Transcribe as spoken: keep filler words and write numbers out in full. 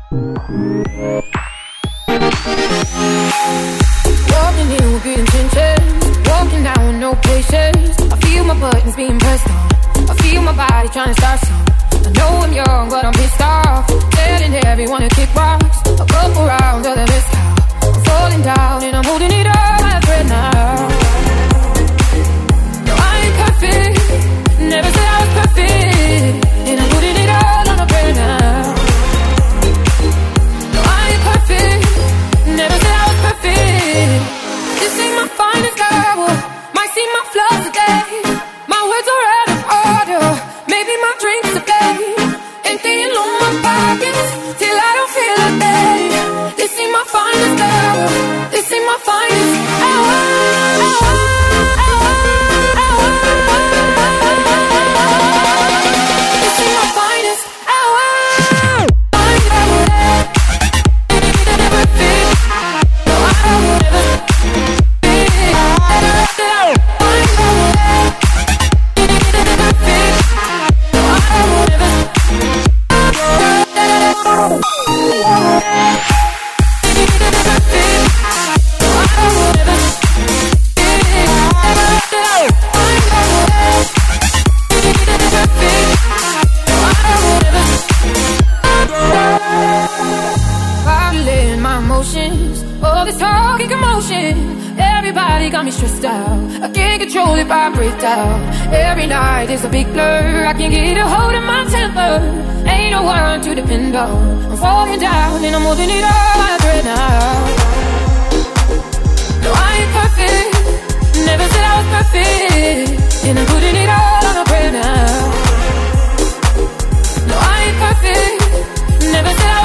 Walking in with good intentions, walking down with no patience. I feel my buttons being pressed on, I feel my body trying to start some. I know I'm young, but I'm pissed off, telling everyone to kick rocks. A couple rounds of the best out, I'm falling down and I'm holding it all by a thread now. No, I ain't perfect, never said I was perfect, and I'm putting it all on a prayer now. No, I ain't perfect, never said I was perfect. This ain't my finest hour, might see my flaws today. My words are out of order, maybe my drinks are blame. Emptying on my pockets till I don't feel a thing. This ain't my finest hour, this ain't my finest hour, hour, hour, hour. This ain't my finest hour. Finest hour. Never fit. No, I would never fit. Finest hour. Never fit. No, I would never. Bottling my emotions, all this talk and commotion. Everybody got me stressed out, I can't control if I break down. Every night is a big blur, I can't get a hold of my temper. Ain't no one to depend on, I'm falling down and I'm holding it all by a thread now. No, I ain't perfect, never said I was perfect, and I'm putting it all on a prayer now. No, I ain't perfect, never said I